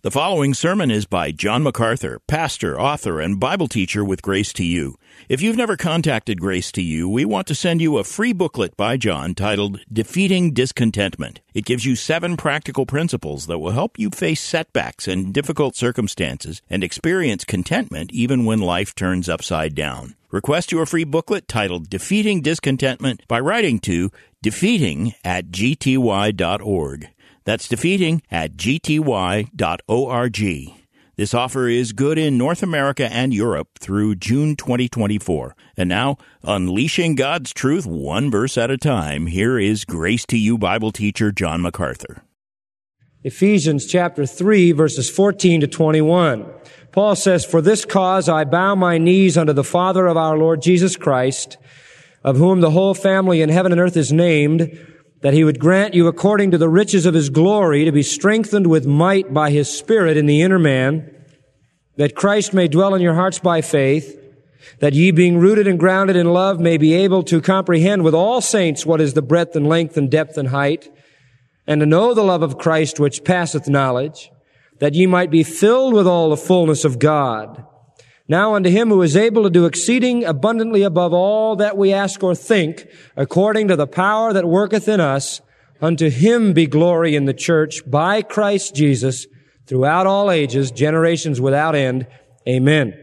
The following sermon is by John MacArthur, pastor, author, and Bible teacher with Grace to You. If you've never contacted Grace to You, we want to send you a free booklet by John titled Defeating Discontentment. It gives you 7 practical principles that will help you face setbacks and difficult circumstances and experience contentment even when life turns upside down. Request your free booklet titled Defeating Discontentment by writing to defeating@gty.org. That's defeating@gty.org. This offer is good in North America and Europe through June 2024. And now, unleashing God's truth one verse at a time, here is Grace to You Bible teacher John MacArthur. Ephesians chapter 3, verses 14 to 21. Paul says, "For this cause I bow my knees unto the Father of our Lord Jesus Christ, of whom the whole family in heaven and earth is named, that he would grant you according to the riches of his glory to be strengthened with might by his Spirit in the inner man, that Christ may dwell in your hearts by faith, that ye being rooted and grounded in love may be able to comprehend with all saints what is the breadth and length and depth and height, and to know the love of Christ which passeth knowledge, that ye might be filled with all the fullness of God. Now unto him who is able to do exceeding abundantly above all that we ask or think, according to the power that worketh in us, unto him be glory in the church by Christ Jesus throughout all ages, generations without end. Amen."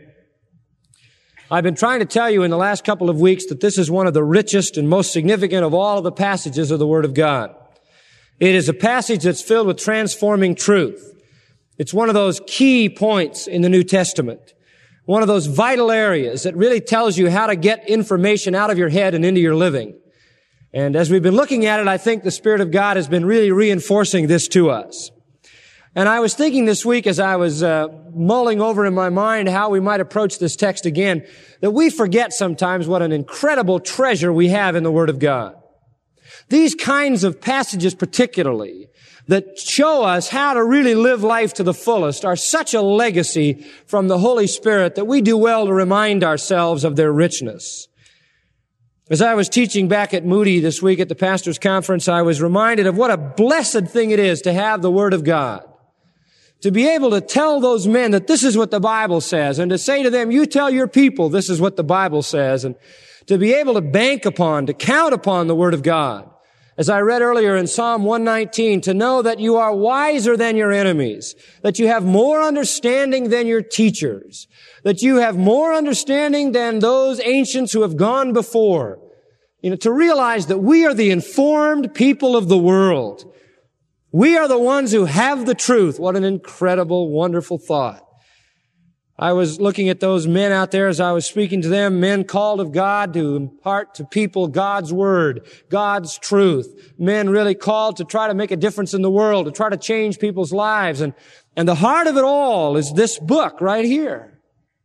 I've been trying to tell you in the last couple of weeks that this is one of the richest and most significant of all of the passages of the Word of God. It is a passage that's filled with transforming truth. It's one of those key points in the New Testament. One of those vital areas that really tells you how to get information out of your head and into your living. And as we've been looking at it, I think the Spirit of God has been really reinforcing this to us. And I was thinking this week as I was mulling over in my mind how we might approach this text again, that we forget sometimes what an incredible treasure we have in the Word of God. These kinds of passages particularly, that show us how to really live life to the fullest, are such a legacy from the Holy Spirit that we do well to remind ourselves of their richness. As I was teaching back at Moody this week at the pastor's conference, I was reminded of what a blessed thing it is to have the Word of God. To be able to tell those men that this is what the Bible says, and to say to them, you tell your people this is what the Bible says, and to be able to bank upon, to count upon the Word of God. As I read earlier in Psalm 119, to know that you are wiser than your enemies, that you have more understanding than your teachers, that you have more understanding than those ancients who have gone before. To realize that we are the informed people of the world. We are the ones who have the truth. What an incredible, wonderful thought. I was looking at those men out there as I was speaking to them, men called of God to impart to people God's Word, God's truth, men really called to try to make a difference in the world, to try to change people's lives. And the heart of it all is this book right here.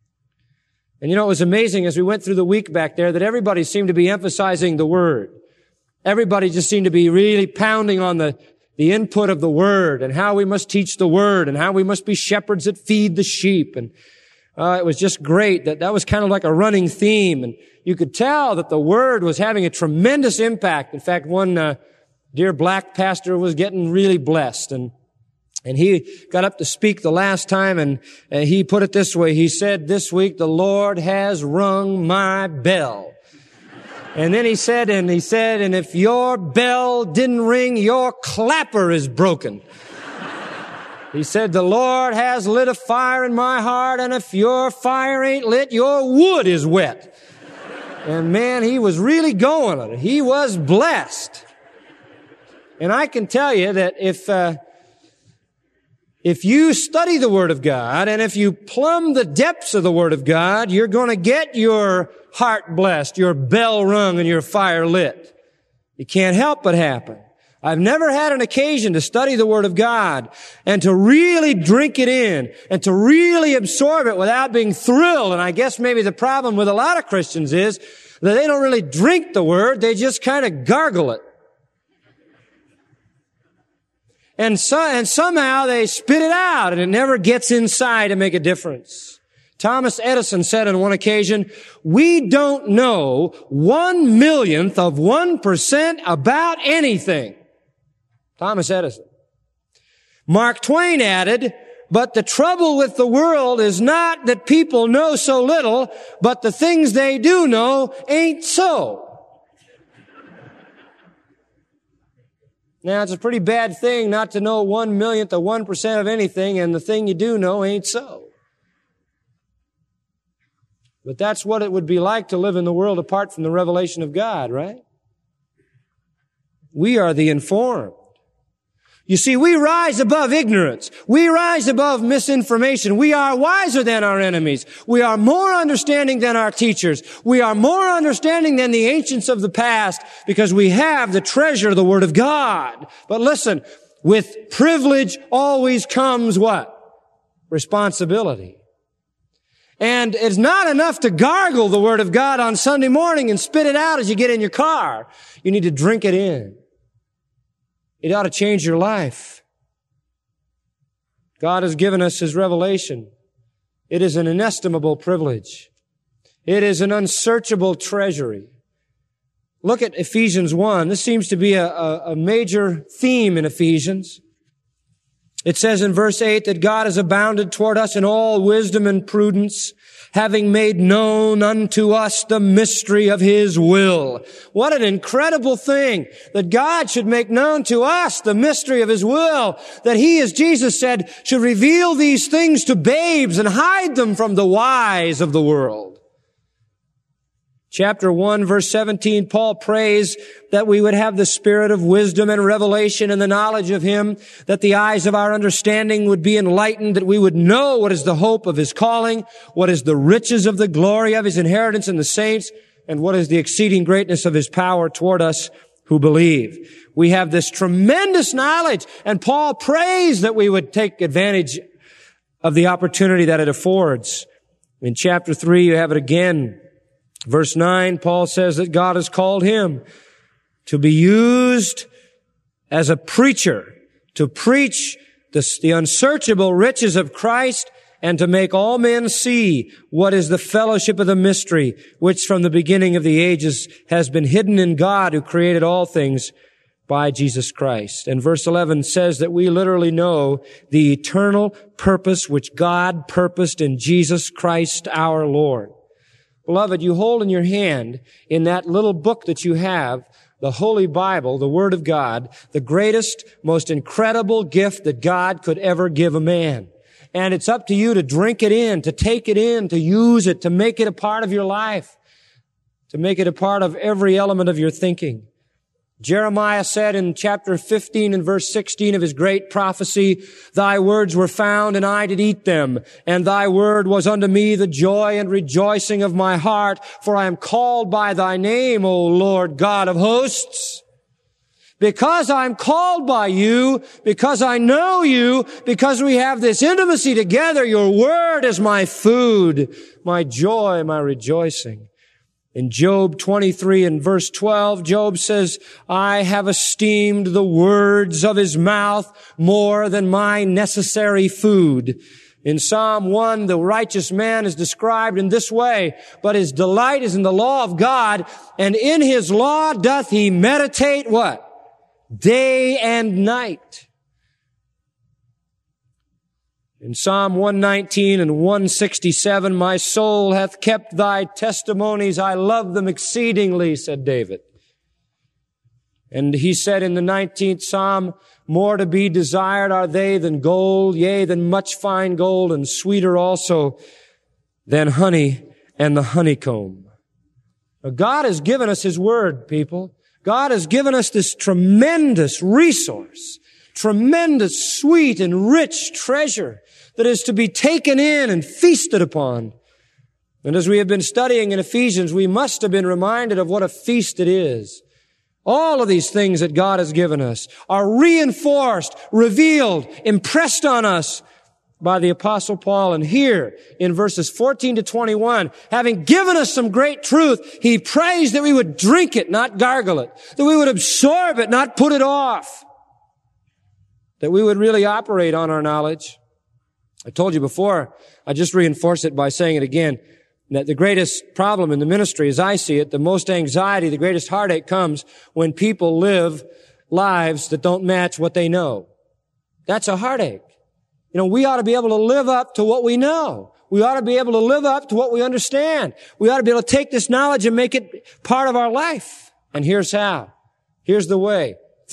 And it was amazing as we went through the week back there that everybody seemed to be emphasizing the Word. Everybody just seemed to be really pounding on the input of the Word and how we must teach the Word and how we must be shepherds that feed the sheep. And it was just great that was kind of like a running theme. And you could tell that the Word was having a tremendous impact. In fact, one dear black pastor was getting really blessed. And he got up to speak the last time, and he put it this way. He said, "This week the Lord has rung my bell." And then he said, and if your bell didn't ring, your clapper is broken. He said, "The Lord has lit a fire in my heart, and if your fire ain't lit, your wood is wet." And man, he was really going on it. He was blessed. And I can tell you that if you study the Word of God, and if you plumb the depths of the Word of God, you're going to get your heart blessed, your bell rung, and your fire lit. You can't help but happen. I've never had an occasion to study the Word of God and to really drink it in and to really absorb it without being thrilled. And I guess maybe the problem with a lot of Christians is that they don't really drink the Word, they just kind of gargle it. And somehow they spit it out and it never gets inside to make a difference. Thomas Edison said on one occasion, "We don't know 1/1,000,000th of 1% about anything." Thomas Edison. Mark Twain added, But the trouble with the world is not that people know so little, but the things they do know ain't so. Now, it's a pretty bad thing not to know 1/1,000,000th of 1% of anything, and the thing you do know ain't so. But that's what it would be like to live in the world apart from the revelation of God, right? We are the informed. You see, we rise above ignorance. We rise above misinformation. We are wiser than our enemies. We are more understanding than our teachers. We are more understanding than the ancients of the past because we have the treasure of the Word of God. But listen, with privilege always comes what? Responsibility. And it's not enough to gargle the Word of God on Sunday morning and spit it out as you get in your car. You need to drink it in. It ought to change your life. God has given us His revelation. It is an inestimable privilege. It is an unsearchable treasury. Look at Ephesians 1. This seems to be a major theme in Ephesians. It says in verse 8 that God has abounded toward us in all wisdom and prudence, having made known unto us the mystery of His will. What an incredible thing that God should make known to us the mystery of His will, that He, as Jesus said, should reveal these things to babes and hide them from the wise of the world. Chapter 1, verse 17, Paul prays that we would have the spirit of wisdom and revelation and the knowledge of Him, that the eyes of our understanding would be enlightened, that we would know what is the hope of His calling, what is the riches of the glory of His inheritance in the saints, and what is the exceeding greatness of His power toward us who believe. We have this tremendous knowledge, and Paul prays that we would take advantage of the opportunity that it affords. In chapter 3, you have it again. Verse 9, Paul says that God has called him to be used as a preacher, to preach the unsearchable riches of Christ and to make all men see what is the fellowship of the mystery, which from the beginning of the ages has been hidden in God who created all things by Jesus Christ. And verse 11 says that we literally know the eternal purpose which God purposed in Jesus Christ our Lord. Beloved, you hold in your hand, in that little book that you have, the Holy Bible, the Word of God, the greatest, most incredible gift that God could ever give a man. And it's up to you to drink it in, to take it in, to use it, to make it a part of your life, to make it a part of every element of your thinking. Jeremiah said in chapter 15 and verse 16 of his great prophecy, "Thy words were found, and I did eat them. And thy word was unto me the joy and rejoicing of my heart. For I am called by thy name, O Lord God of hosts." Because I'm called by you, because I know you, because we have this intimacy together, your word is my food, my joy, my rejoicing. In Job 23 and verse 12, Job says, "I have esteemed the words of his mouth more than my necessary food." In Psalm 1, the righteous man is described in this way, "But his delight is in the law of God, and in his law doth he meditate" what? Day and night. In Psalm 119 and 167, "My soul hath kept thy testimonies. I love them exceedingly," said David. And he said in the 19th Psalm, "More to be desired are they than gold, yea, than much fine gold, and sweeter also than honey and the honeycomb." Now, God has given us His Word, people. God has given us this tremendous resource, tremendous, sweet, and rich treasure that is to be taken in and feasted upon. And as we have been studying in Ephesians, we must have been reminded of what a feast it is. All of these things that God has given us are reinforced, revealed, impressed on us by the Apostle Paul. And here, in verses 14 to 21, having given us some great truth, he prays that we would drink it, not gargle it, that we would absorb it, not put it off, that we would really operate on our knowledge. I told you before, I just reinforce it by saying it again, that the greatest problem in the ministry, as I see it, the most anxiety, the greatest heartache comes when people live lives that don't match what they know. That's a heartache. We ought to be able to live up to what we know. We ought to be able to live up to what we understand. We ought to be able to take this knowledge and make it part of our life. And here's how. Here's the way.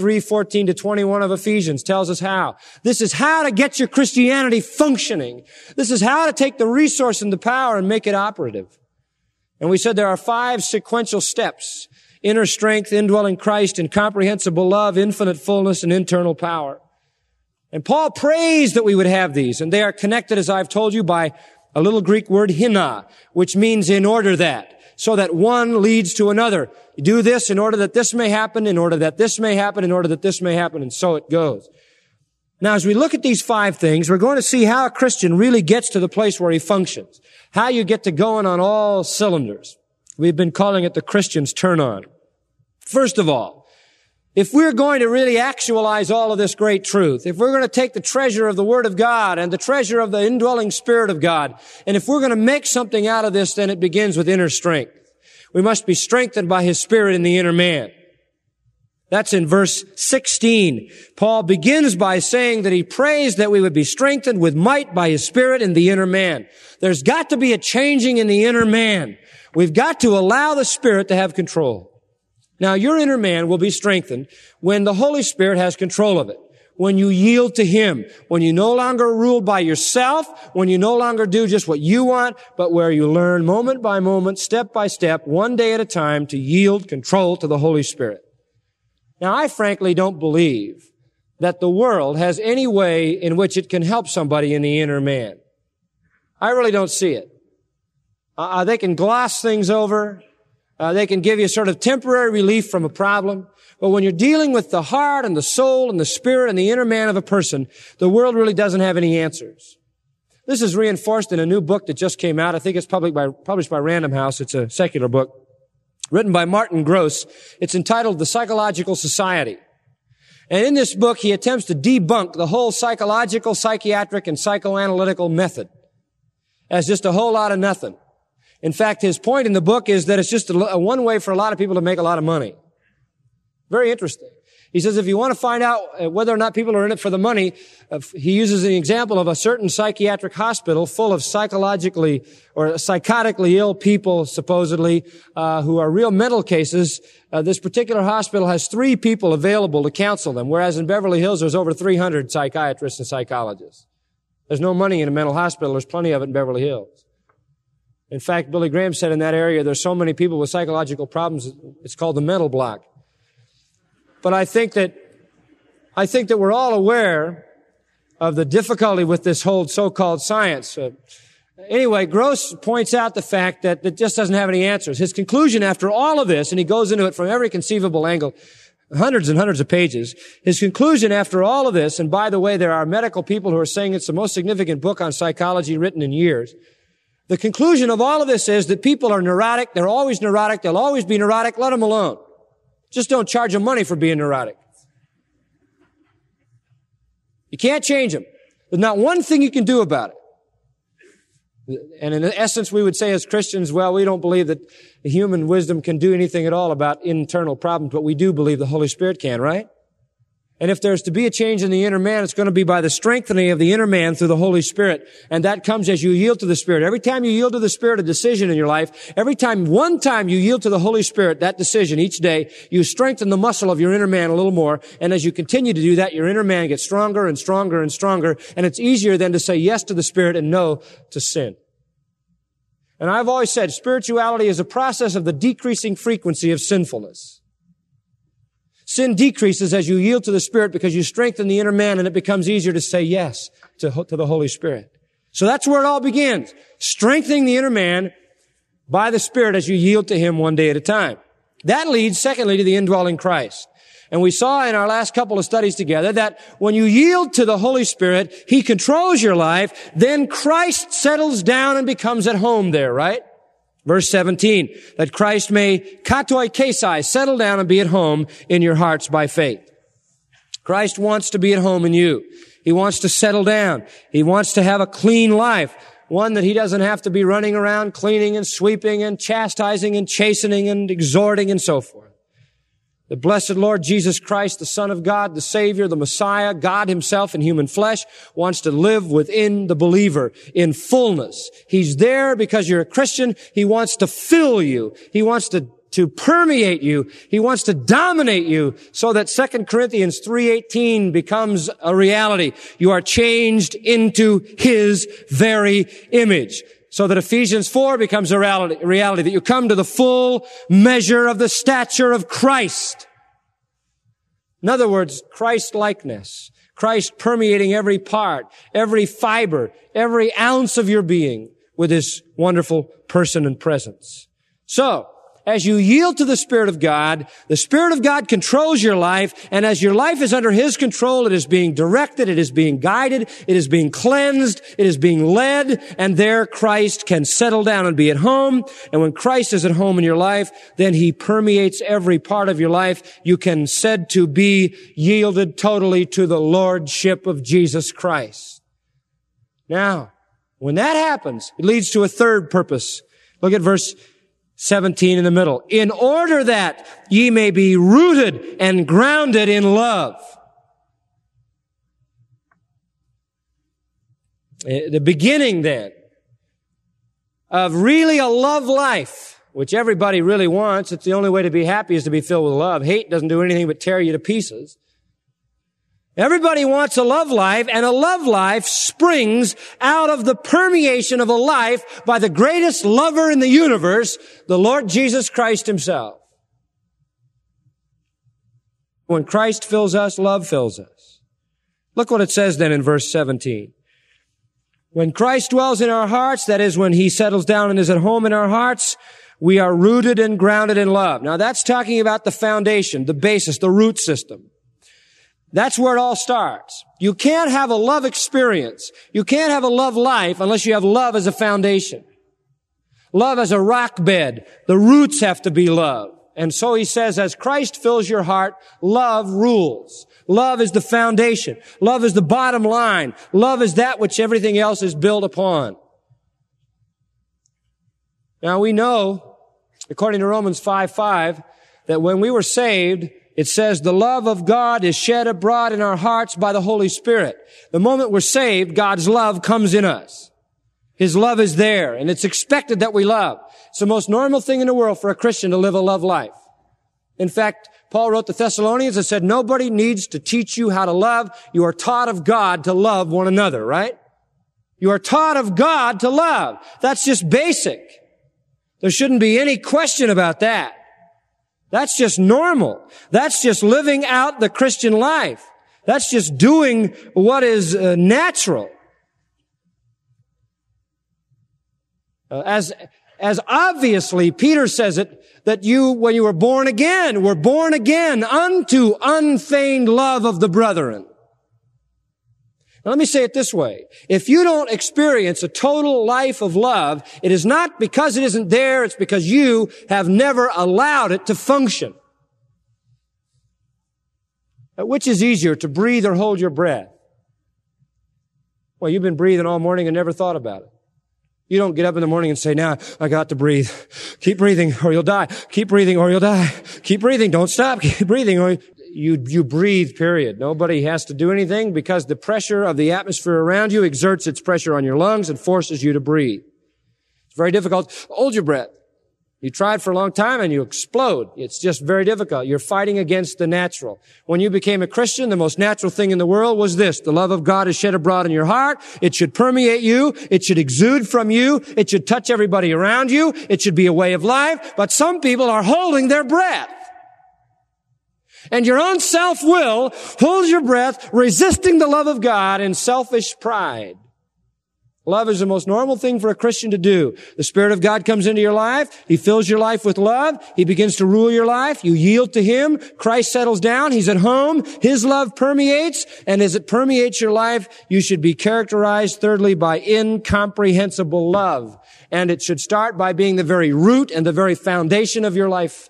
3:14-21 of Ephesians tells us how. This is how to get your Christianity functioning. This is how to take the resource and the power and make it operative. And we said there are 5 sequential steps: inner strength, indwelling Christ, incomprehensible love, infinite fullness, and internal power. And Paul prays that we would have these, and they are connected, as I've told you, by a little Greek word, hina, which means in order that, so that one leads to another. You do this in order that this may happen, in order that this may happen, in order that this may happen, and so it goes. Now, as we look at these 5 things, we're going to see how a Christian really gets to the place where he functions, how you get to going on all cylinders. We've been calling it the Christian's turn on. First of all, if we're going to really actualize all of this great truth, if we're going to take the treasure of the Word of God and the treasure of the indwelling Spirit of God, and if we're going to make something out of this, then it begins with inner strength. We must be strengthened by His Spirit in the inner man. That's in verse 16. Paul begins by saying that he prays that we would be strengthened with might by His Spirit in the inner man. There's got to be a changing in the inner man. We've got to allow the Spirit to have control. Now, your inner man will be strengthened when the Holy Spirit has control of it, when you yield to Him, when you no longer are ruled by yourself, when you no longer do just what you want, but where you learn moment by moment, step by step, one day at a time to yield control to the Holy Spirit. Now, I frankly don't believe that the world has any way in which it can help somebody in the inner man. I really don't see it. They can gloss things over. They can give you sort of temporary relief from a problem. But when you're dealing with the heart and the soul and the spirit and the inner man of a person, the world really doesn't have any answers. This is reinforced in a new book that just came out. I think it's published by Random House. It's a secular book written by Martin Gross. It's entitled The Psychological Society. And in this book, he attempts to debunk the whole psychological, psychiatric, and psychoanalytical method as just a whole lot of nothing. In fact, his point in the book is that it's just a one way for a lot of people to make a lot of money. Very interesting. He says if you want to find out whether or not people are in it for the money, he uses an example of a certain psychiatric hospital full of psychologically or psychotically ill people, supposedly, who are real mental cases. This particular hospital has 3 people available to counsel them, whereas in Beverly Hills there's over 300 psychiatrists and psychologists. There's no money in a mental hospital. There's plenty of it in Beverly Hills. In fact, Billy Graham said in that area there's so many people with psychological problems, it's called the mental block. But I think that we're all aware of the difficulty with this whole so-called science. Anyway, Gross points out the fact that it just doesn't have any answers. His conclusion after all of this, and he goes into it from every conceivable angle, hundreds and hundreds of pages, his conclusion after all of this, and by the way, there are medical people who are saying it's the most significant book on psychology written in years. The conclusion of all of this is that people are neurotic. They're always neurotic. They'll always be neurotic. Let them alone. Just don't charge them money for being neurotic. You can't change them. There's not one thing you can do about it. And in essence, we would say as Christians, well, we don't believe that human wisdom can do anything at all about internal problems, but we do believe the Holy Spirit can, right? And if there's to be a change in the inner man, it's going to be by the strengthening of the inner man through the Holy Spirit. And that comes as you yield to the Spirit. Every time you yield to the Spirit a decision in your life, one time you yield to the Holy Spirit that decision each day, you strengthen the muscle of your inner man a little more. And as you continue to do that, your inner man gets stronger and stronger and stronger. And it's easier then to say yes to the Spirit and no to sin. And I've always said spirituality is a process of the decreasing frequency of sinfulness. Sin decreases as you yield to the Spirit because you strengthen the inner man and it becomes easier to say yes to the Holy Spirit. So that's where it all begins. Strengthening the inner man by the Spirit as you yield to Him one day at a time. That leads, secondly, to the indwelling Christ. And we saw in our last couple of studies together that when you yield to the Holy Spirit, He controls your life, then Christ settles down and becomes at home there, right? Verse 17, that Christ may katoi kesai, settle down and be at home in your hearts by faith. Christ wants to be at home in you. He wants to settle down. He wants to have a clean life, one that He doesn't have to be running around cleaning and sweeping and chastising and chastening and exhorting and so forth. The blessed Lord Jesus Christ, the Son of God, the Savior, the Messiah, God himself in human flesh, wants to live within the believer in fullness. He's there because you're a Christian. He wants to fill you. He wants to permeate you. He wants to dominate you so that 2 Corinthians 3:18 becomes a reality. You are changed into his very image. So that Ephesians 4 becomes a reality, that you come to the full measure of the stature of Christ. In other words, Christ-likeness. Christ permeating every part, every fiber, every ounce of your being with his wonderful person and presence. So, as you yield to the Spirit of God controls your life, and as your life is under his control, it is being directed, it is being guided, it is being cleansed, it is being led, and there Christ can settle down and be at home. And when Christ is at home in your life, then he permeates every part of your life. You can said to be yielded totally to the Lordship of Jesus Christ. Now, when that happens, it leads to a third purpose. Look at verse 17 in the middle. In order that ye may be rooted and grounded in love. The beginning then of really a love life, which everybody really wants. It's the only way to be happy is to be filled with love. Hate doesn't do anything but tear you to pieces. Everybody wants a love life, and a love life springs out of the permeation of a life by the greatest lover in the universe, the Lord Jesus Christ himself. When Christ fills us, love fills us. Look what it says then in verse 17. When Christ dwells in our hearts, that is when he settles down and is at home in our hearts, we are rooted and grounded in love. Now that's talking about the foundation, the basis, the root system. That's where it all starts. You can't have a love experience. You can't have a love life unless you have love as a foundation. Love as a rock bed. The roots have to be love. And so he says, as Christ fills your heart, love rules. Love is the foundation. Love is the bottom line. Love is that which everything else is built upon. Now we know, according to Romans 5:5, that when we were saved, it says the love of God is shed abroad in our hearts by the Holy Spirit. The moment we're saved, God's love comes in us. His love is there, and it's expected that we love. It's the most normal thing in the world for a Christian to live a love life. In fact, Paul wrote to Thessalonians and said, nobody needs to teach you how to love. You are taught of God to love one another, right? You are taught of God to love. That's just basic. There shouldn't be any question about that. That's just normal. That's just living out the Christian life. That's just doing what is natural. As obviously Peter says it, that you, when you were born again unto unfeigned love of the brethren. Now, let me say it this way. If you don't experience a total life of love, it is not because it isn't there, it's because you have never allowed it to function. Which is easier, to breathe or hold your breath? Well, you've been breathing all morning and never thought about it. You don't get up in the morning and say, now I got to breathe. Keep breathing or you'll die. Keep breathing or you'll die. Keep breathing. Don't stop. Keep breathing or you breathe, period. Nobody has to do anything because the pressure of the atmosphere around you exerts its pressure on your lungs and forces you to breathe. It's very difficult. Hold your breath. You try it for a long time and you explode. It's just very difficult. You're fighting against the natural. When you became a Christian, the most natural thing in the world was this. The love of God is shed abroad in your heart. It should permeate you. It should exude from you. It should touch everybody around you. It should be a way of life. But some people are holding their breath. And your own self-will holds your breath, resisting the love of God in selfish pride. Love is the most normal thing for a Christian to do. The Spirit of God comes into your life. He fills your life with love. He begins to rule your life. You yield to Him. Christ settles down. He's at home. His love permeates. And as it permeates your life, you should be characterized, thirdly, by incomprehensible love. And it should start by being the very root and the very foundation of your life.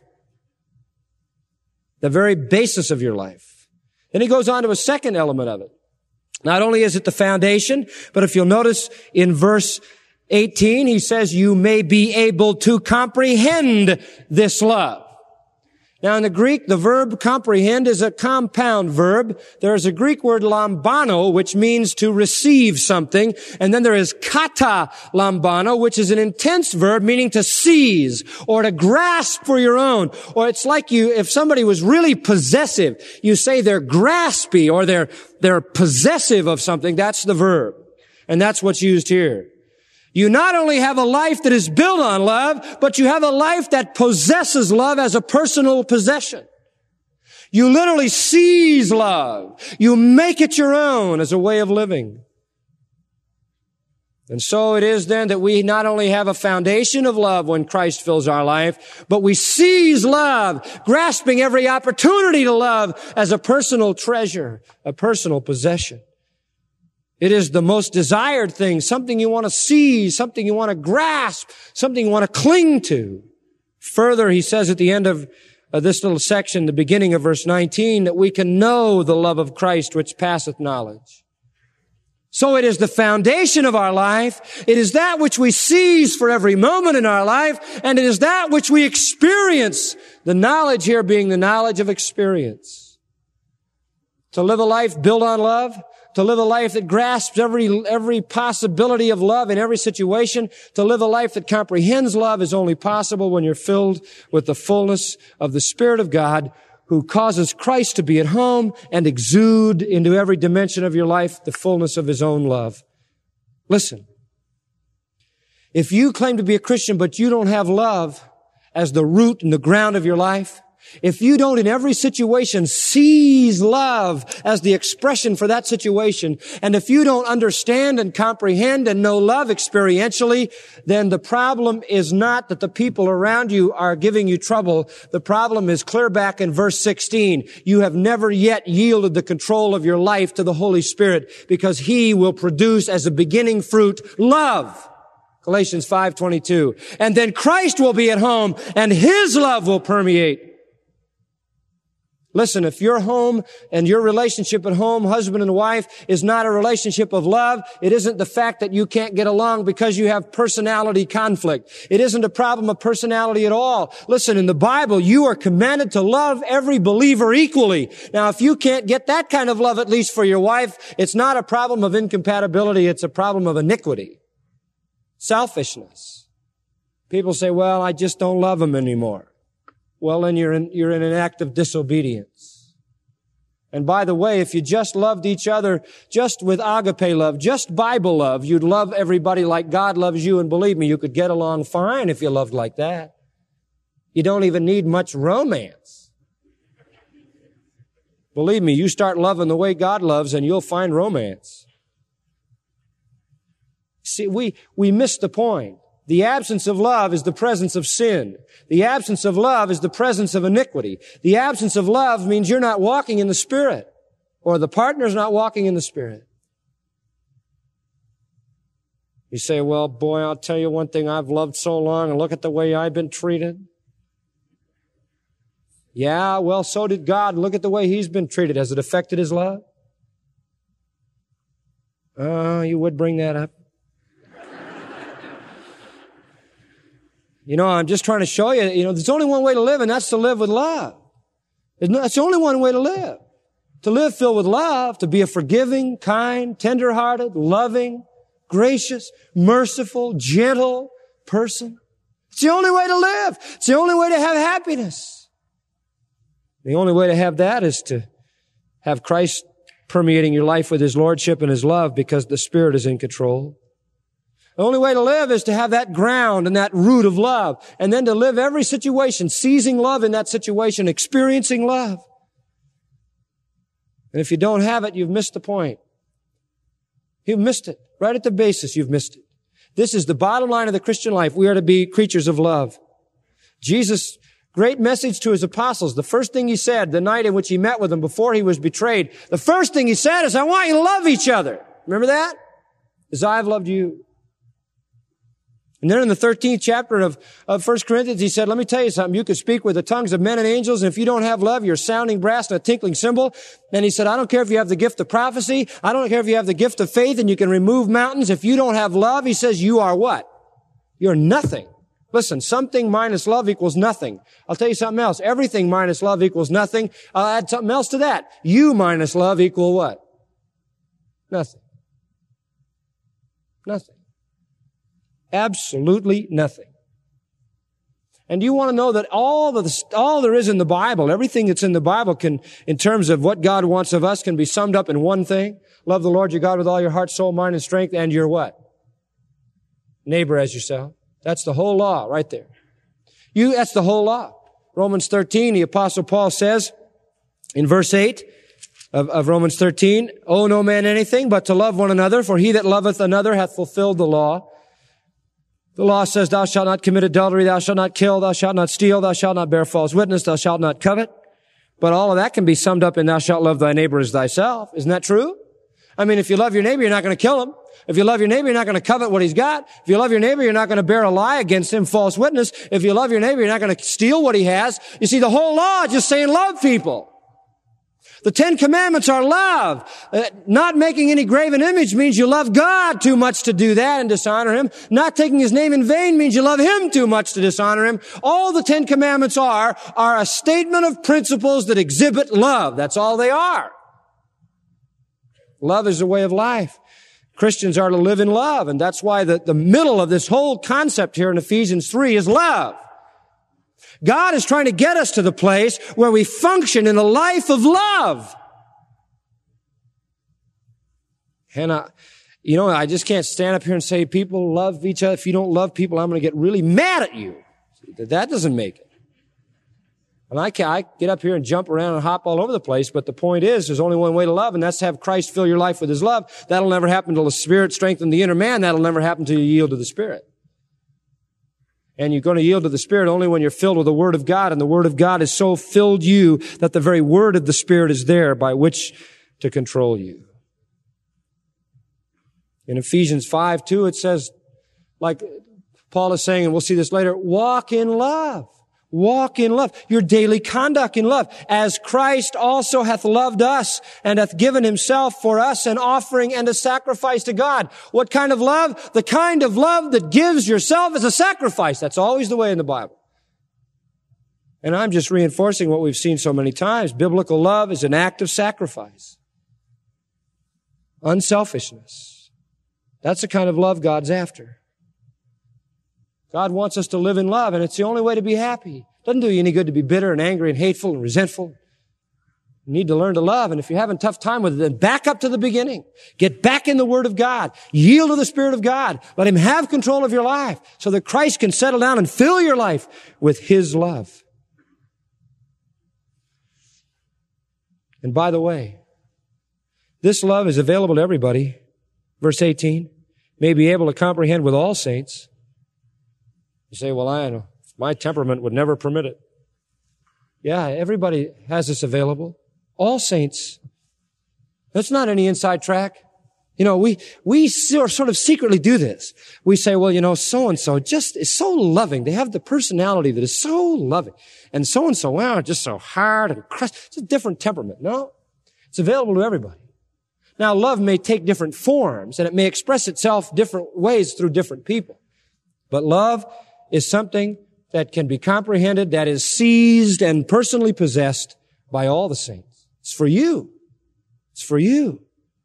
The very basis of your life. Then he goes on to a second element of it. Not only is it the foundation, but if you'll notice in verse 18, he says, you may be able to comprehend this love. Now in the Greek, the verb comprehend is a compound verb. There is a Greek word lambano, which means to receive something. And then there is kata lambano, which is an intense verb meaning to seize or to grasp for your own. Or it's like if somebody was really possessive, you say they're graspy or they're possessive of something. That's the verb. And that's what's used here. You not only have a life that is built on love, but you have a life that possesses love as a personal possession. You literally seize love. You make it your own as a way of living. And so it is then that we not only have a foundation of love when Christ fills our life, but we seize love, grasping every opportunity to love as a personal treasure, a personal possession. It is the most desired thing, something you want to seize, something you want to grasp, something you want to cling to. Further, he says at the end of this little section, the beginning of verse 19, that we can know the love of Christ which passeth knowledge. So it is the foundation of our life. It is that which we seize for every moment in our life, and it is that which we experience. The knowledge here being the knowledge of experience. To live a life built on love, to live a life that grasps every possibility of love in every situation, to live a life that comprehends love is only possible when you're filled with the fullness of the Spirit of God, who causes Christ to be at home and exude into every dimension of your life the fullness of His own love. Listen, if you claim to be a Christian but you don't have love as the root and the ground of your life, if you don't in every situation seize love as the expression for that situation, and if you don't understand and comprehend and know love experientially, then the problem is not that the people around you are giving you trouble. The problem is clear back in verse 16. You have never yet yielded the control of your life to the Holy Spirit, because He will produce as a beginning fruit love. Galatians 5:22. And then Christ will be at home and His love will permeate. Listen, if your home and your relationship at home, husband and wife, is not a relationship of love, it isn't the fact that you can't get along because you have personality conflict. It isn't a problem of personality at all. Listen, in the Bible, you are commanded to love every believer equally. Now, if you can't get that kind of love, at least for your wife, it's not a problem of incompatibility, it's a problem of iniquity. Selfishness. People say, well, I just don't love him anymore. Well, then you're in an act of disobedience. And by the way, if you just loved each other just with agape love, just Bible love, you'd love everybody like God loves you, and believe me, you could get along fine if you loved like that. You don't even need much romance. Believe me, you start loving the way God loves and you'll find romance. See, we miss the point. The absence of love is the presence of sin. The absence of love is the presence of iniquity. The absence of love means you're not walking in the Spirit, or the partner's not walking in the Spirit. You say, well, boy, I'll tell you one thing, I've loved so long, and look at the way I've been treated. Yeah, well, so did God. Look at the way He's been treated. Has it affected His love? You would bring that up. I'm just trying to show you, there's only one way to live, and that's to live with love. That's the only one way to live. To live filled with love, to be a forgiving, kind, tender-hearted, loving, gracious, merciful, gentle person. It's the only way to live. It's the only way to have happiness. The only way to have that is to have Christ permeating your life with His lordship and His love, because the Spirit is in control. The only way to live is to have that ground and that root of love, and then to live every situation, seizing love in that situation, experiencing love. And if you don't have it, you've missed the point. You've missed it. Right at the basis, you've missed it. This is the bottom line of the Christian life. We are to be creatures of love. Jesus' great message to His apostles, the first thing He said the night in which He met with them before He was betrayed, the first thing He said is, I want you to love each other. Remember that? As I have loved you. And then in the 13th chapter of 1 Corinthians, He said, let me tell you something. You can speak with the tongues of men and angels, and if you don't have love, you're sounding brass and a tinkling cymbal. And He said, I don't care if you have the gift of prophecy. I don't care if you have the gift of faith and you can remove mountains. If you don't have love, He says, you are what? You're nothing. Listen, something minus love equals nothing. I'll tell you something else. Everything minus love equals nothing. I'll add something else to that. You minus love equal what? Nothing. Nothing. Absolutely nothing. And you want to know that all there is in the Bible, everything that's in the Bible can, in terms of what God wants of us, can be summed up in one thing. Love the Lord your God with all your heart, soul, mind, and strength, and your what? Neighbor as yourself. That's the whole law right there. That's the whole law. Romans 13, the Apostle Paul says in verse 8 of Romans 13, owe no man anything but to love one another, for he that loveth another hath fulfilled the law. The law says, thou shalt not commit adultery, thou shalt not kill, thou shalt not steal, thou shalt not bear false witness, thou shalt not covet. But all of that can be summed up in thou shalt love thy neighbor as thyself. Isn't that true? I mean, if you love your neighbor, you're not going to kill him. If you love your neighbor, you're not going to covet what he's got. If you love your neighbor, you're not going to bear a lie against him, false witness. If you love your neighbor, you're not going to steal what he has. You see, the whole law is just saying love people. The 10 Commandments are love. Not making any graven image means you love God too much to do that and dishonor Him. Not taking His name in vain means you love Him too much to dishonor Him. All the 10 Commandments are a statement of principles that exhibit love. That's all they are. Love is a way of life. Christians are to live in love, and that's why the middle of this whole concept here in Ephesians 3 is love. God is trying to get us to the place where we function in a life of love. And I just can't stand up here and say people love each other. If you don't love people, I'm going to get really mad at you. That doesn't make it. And I get up here and jump around and hop all over the place, but the point is, there's only one way to love, and that's to have Christ fill your life with His love. That'll never happen until the Spirit strengthens the inner man. That'll never happen until you yield to the Spirit. And you're going to yield to the Spirit only when you're filled with the Word of God, and the Word of God has so filled you that the very Word of the Spirit is there by which to control you. In Ephesians 5:2, it says, like Paul is saying, and we'll see this later, walk in love. Walk in love. Your daily conduct in love. As Christ also hath loved us and hath given Himself for us an offering and a sacrifice to God. What kind of love? The kind of love that gives yourself as a sacrifice. That's always the way in the Bible. And I'm just reinforcing what we've seen so many times. Biblical love is an act of sacrifice. Unselfishness. That's the kind of love God's after. God wants us to live in love, and it's the only way to be happy. It doesn't do you any good to be bitter and angry and hateful and resentful. You need to learn to love, and if you're having a tough time with it, then back up to the beginning. Get back in the Word of God. Yield to the Spirit of God. Let Him have control of your life so that Christ can settle down and fill your life with His love. And by the way, this love is available to everybody. Verse 18, may be able to comprehend with all saints. You say, well, I know my temperament would never permit it. Yeah, everybody has this available. All saints. That's not any inside track. We sort of secretly do this. We say, well, so-and-so just is so loving. They have the personality that is so loving. And so-and-so, wow, just so hard and crushed. It's a different temperament. No, it's available to everybody. Now, love may take different forms, and it may express itself different ways through different people. But love is something that can be comprehended, that is seized and personally possessed by all the saints. It's for you. It's for you.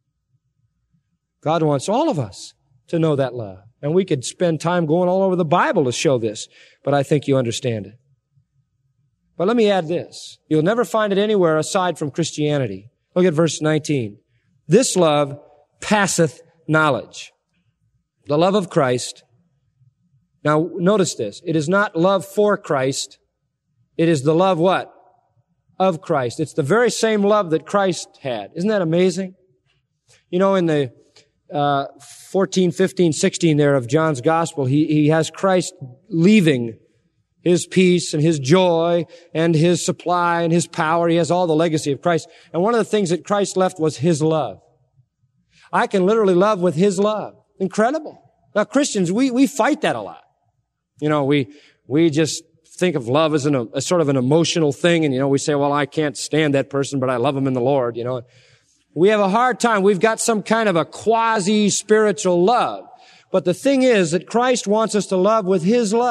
God wants all of us to know that love. And we could spend time going all over the Bible to show this, but I think you understand it. But let me add this. You'll never find it anywhere aside from Christianity. Look at verse 19. This love passeth knowledge. The love of Christ. Now, notice this. It is not love for Christ. It is the love what? Of Christ. It's the very same love that Christ had. Isn't that amazing? In the 14, 15, 16 there of John's Gospel, he has Christ leaving His peace and His joy and His supply and His power. He has all the legacy of Christ. And one of the things that Christ left was His love. I can literally love with His love. Incredible. Now, Christians, we fight that a lot. We just think of love as a sort of an emotional thing, and we say, well, I can't stand that person, but I love him in the Lord, We have a hard time. We've got some kind of a quasi-spiritual love. But the thing is that Christ wants us to love with His love.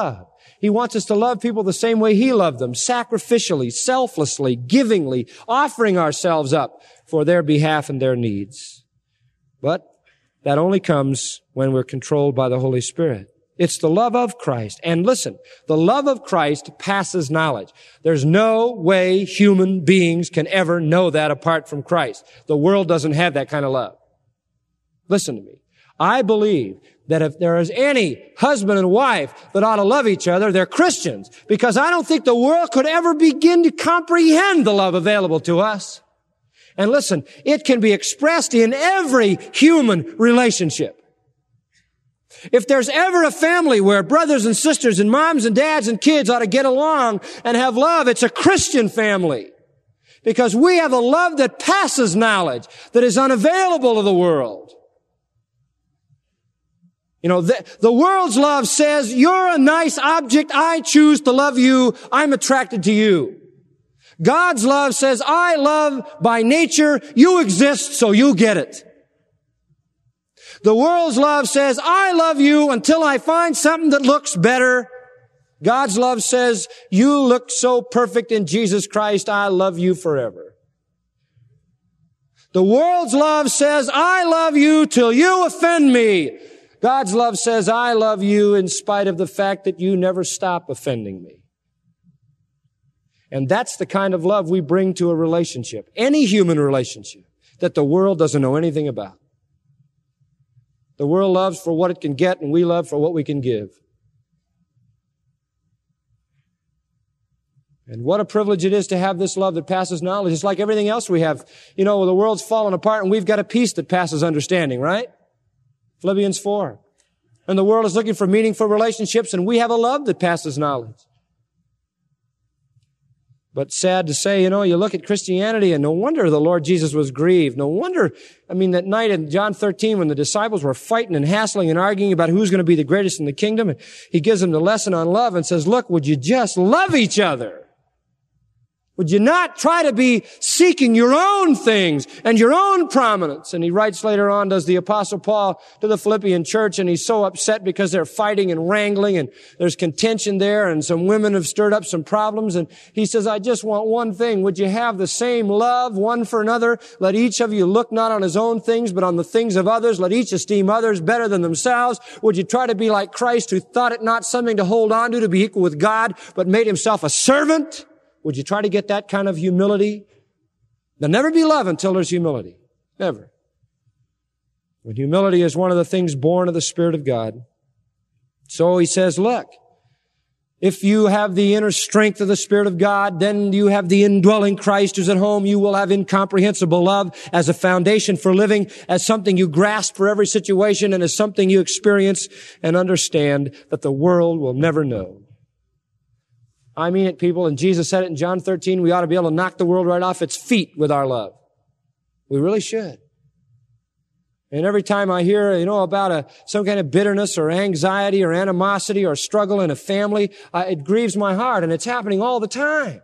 He wants us to love people the same way He loved them, sacrificially, selflessly, givingly, offering ourselves up for their behalf and their needs. But that only comes when we're controlled by the Holy Spirit. It's the love of Christ. And listen, the love of Christ passes knowledge. There's no way human beings can ever know that apart from Christ. The world doesn't have that kind of love. Listen to me. I believe that if there is any husband and wife that ought to love each other, they're Christians. Because I don't think the world could ever begin to comprehend the love available to us. And listen, it can be expressed in every human relationship. If there's ever a family where brothers and sisters and moms and dads and kids ought to get along and have love, it's a Christian family. Because we have a love that passes knowledge, that is unavailable to the world. You know, the world's love says, you're a nice object, I choose to love you, I'm attracted to you. God's love says, I love by nature, you exist, so you get it. The world's love says, I love you until I find something that looks better. God's love says, you look so perfect in Jesus Christ, I love you forever. The world's love says, I love you till you offend me. God's love says, I love you in spite of the fact that you never stop offending me. And that's the kind of love we bring to a relationship, any human relationship, that the world doesn't know anything about. The world loves for what it can get, and we love for what we can give. And what a privilege it is to have this love that passes knowledge. It's like everything else we have. You know, the world's fallen apart, and we've got a peace that passes understanding, right? Philippians 4. And the world is looking for meaningful relationships, and we have a love that passes knowledge. But sad to say, you know, you look at Christianity and no wonder the Lord Jesus was grieved. No wonder, that night in John 13 when the disciples were fighting and hassling and arguing about who's going to be the greatest in the kingdom, and He gives them the lesson on love and says, look, would you just love each other? Would you not try to be seeking your own things and your own prominence? And he writes later on, does the Apostle Paul, to the Philippian church, and he's so upset because they're fighting and wrangling and there's contention there and some women have stirred up some problems. And he says, I just want one thing. Would you have the same love one for another? Let each of you look not on his own things, but on the things of others. Let each esteem others better than themselves. Would you try to be like Christ, who thought it not something to hold on to be equal with God, but made himself a servant? Would you try to get that kind of humility? There'll never be love until there's humility. Never. But humility is one of the things born of the Spirit of God. So he says, look, if you have the inner strength of the Spirit of God, then you have the indwelling Christ who's at home. You will have incomprehensible love as a foundation for living, as something you grasp for every situation, and as something you experience and understand that the world will never know. I mean it, people, and Jesus said it in John 13, we ought to be able to knock the world right off its feet with our love. We really should. And every time I hear, about some kind of bitterness or anxiety or animosity or struggle in a family, it grieves my heart, and it's happening all the time.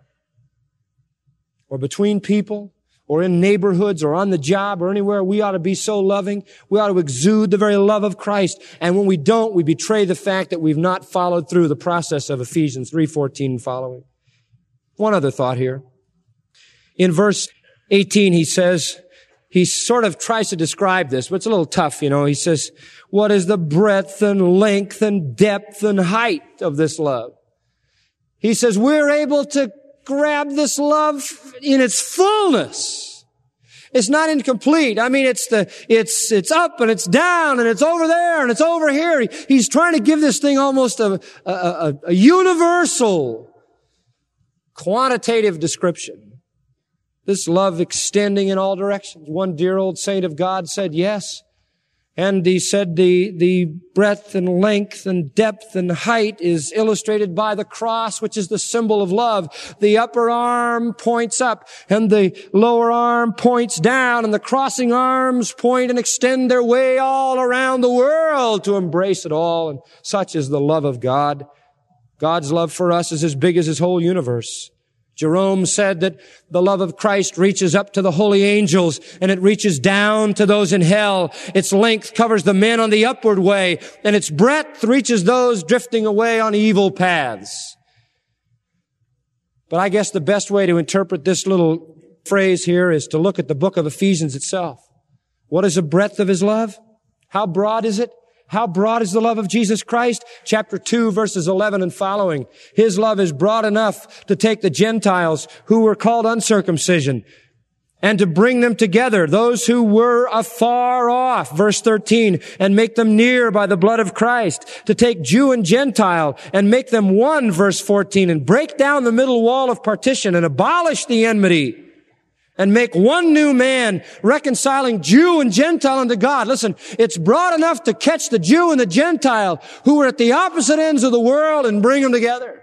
Or between people, or in neighborhoods, or on the job, or anywhere, we ought to be so loving. We ought to exude the very love of Christ. And when we don't, we betray the fact that we've not followed through the process of Ephesians 3:14 and following. One other thought here. In verse 18, he says, he sort of tries to describe this, but it's a little tough, He says, what is the breadth and length and depth and height of this love? He says, we're able to grab this love in its fullness. It's not incomplete. It's up and it's down and it's over there and it's over here. He's trying to give this thing almost a universal, quantitative description. This love extending in all directions. One dear old saint of God said yes. And he said the breadth and length and depth and height is illustrated by the cross, which is the symbol of love. The upper arm points up and the lower arm points down, and the crossing arms point and extend their way all around the world to embrace it all. And such is the love of God. God's love for us is as big as His whole universe. Jerome said that the love of Christ reaches up to the holy angels and it reaches down to those in hell. Its length covers the men on the upward way and its breadth reaches those drifting away on evil paths. But I guess the best way to interpret this little phrase here is to look at the book of Ephesians itself. What is the breadth of his love? How broad is it? How broad is the love of Jesus Christ? Chapter 2, verses 11 and following. His love is broad enough to take the Gentiles who were called uncircumcision and to bring them together, those who were afar off, verse 13, and make them near by the blood of Christ, to take Jew and Gentile and make them one, verse 14, and break down the middle wall of partition and abolish the enmity and make one new man, reconciling Jew and Gentile unto God. Listen, it's broad enough to catch the Jew and the Gentile who were at the opposite ends of the world and bring them together.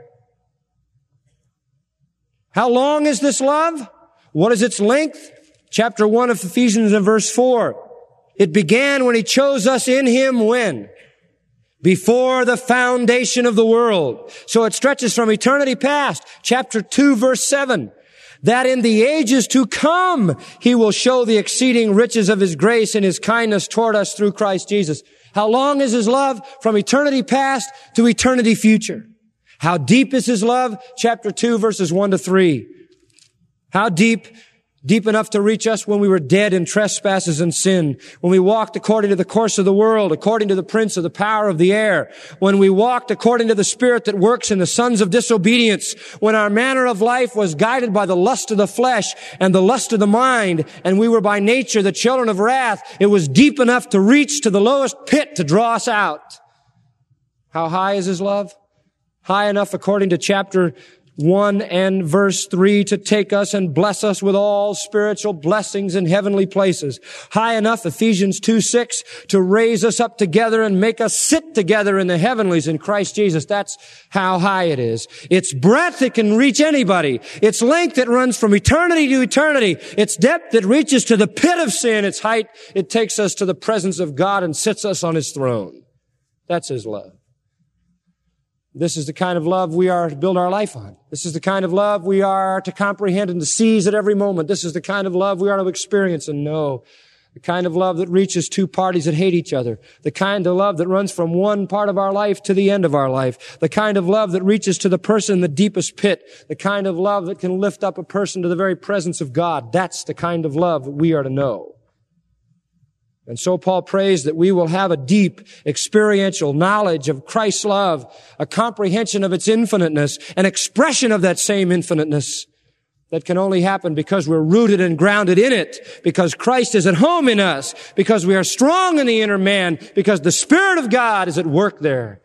How long is this love? What is its length? Chapter 1 of Ephesians and verse 4. It began when he chose us in him when? Before the foundation of the world. So it stretches from eternity past. Chapter 2 verse 7. That in the ages to come, he will show the exceeding riches of his grace and his kindness toward us through Christ Jesus. How long is his love? From eternity past to eternity future. How deep is his love? Chapter 2, verses 1 to 3. How deep? Deep enough to reach us when we were dead in trespasses and sin, when we walked according to the course of the world, according to the prince of the power of the air, when we walked according to the spirit that works in the sons of disobedience, when our manner of life was guided by the lust of the flesh and the lust of the mind, and we were by nature the children of wrath. It was deep enough to reach to the lowest pit to draw us out. How high is his love? High enough, according to chapter 1 and verse 3, to take us and bless us with all spiritual blessings in heavenly places. High enough, Ephesians 2:6, to raise us up together and make us sit together in the heavenlies in Christ Jesus. That's how high it is. Its breadth, it can reach anybody. Its length, it runs from eternity to eternity. Its depth, it reaches to the pit of sin. Its height, it takes us to the presence of God and sits us on his throne. That's his love. This is the kind of love we are to build our life on. This is the kind of love we are to comprehend and to seize at every moment. This is the kind of love we are to experience and know. The kind of love that reaches two parties that hate each other. The kind of love that runs from one part of our life to the end of our life. The kind of love that reaches to the person in the deepest pit. The kind of love that can lift up a person to the very presence of God. That's the kind of love that we are to know. And so Paul prays that we will have a deep experiential knowledge of Christ's love, a comprehension of its infiniteness, an expression of that same infiniteness that can only happen because we're rooted and grounded in it, because Christ is at home in us, because we are strong in the inner man, because the Spirit of God is at work there.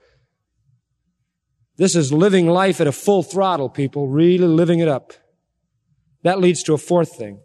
This is living life at a full throttle, people, really living it up. That leads to a fourth thing.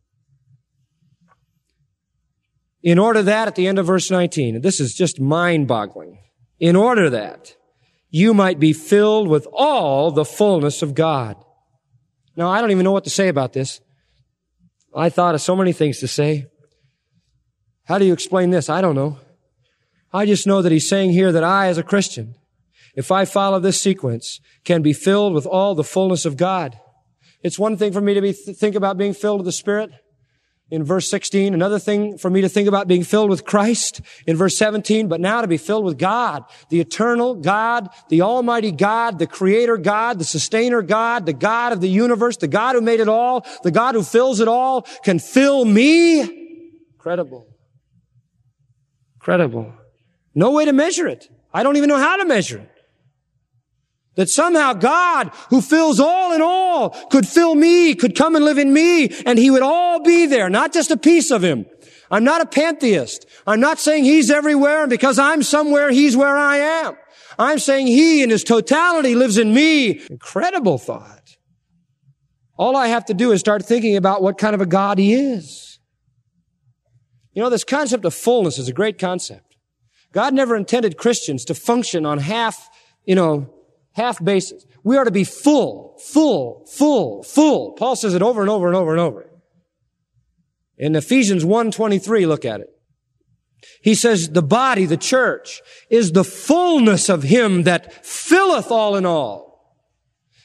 In order that, at the end of verse 19, this is just mind-boggling. In order that you might be filled with all the fullness of God. Now, I don't even know what to say about this. I thought of so many things to say. How do you explain this? I don't know. I just know that he's saying here that I, as a Christian, if I follow this sequence, can be filled with all the fullness of God. It's one thing for me to think about being filled with the Spirit. In verse 16, another thing for me to think about being filled with Christ in verse 17, but now to be filled with God, the eternal God, the almighty God, the creator God, the sustainer God, the God of the universe, the God who made it all, the God who fills it all, can fill me. Incredible. Incredible. No way to measure it. I don't even know how to measure it. That somehow God, who fills all in all, could fill me, could come and live in me, and he would all be there, not just a piece of him. I'm not a pantheist. I'm not saying he's everywhere, and because I'm somewhere, he's where I am. I'm saying he in his totality lives in me. Incredible thought. All I have to do is start thinking about what kind of a God he is. You know, this concept of fullness is a great concept. God never intended Christians to function on half basis. We are to be full, full, full, full. Paul says it over and over and over and over. In Ephesians 1:23, look at it. He says the body, the church, is the fullness of him that filleth all in all.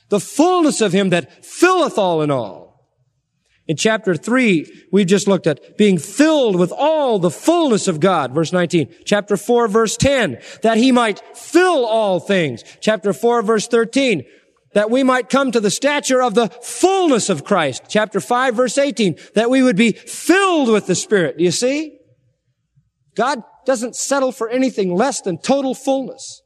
The fullness of Him that filleth all in all. In chapter 3, we've just looked at being filled with all the fullness of God, verse 19. Chapter 4, verse 10, that He might fill all things. Chapter 4, verse 13, that we might come to the stature of the fullness of Christ. Chapter 5, verse 18, that we would be filled with the Spirit. Do you see? God doesn't settle for anything less than total fullness.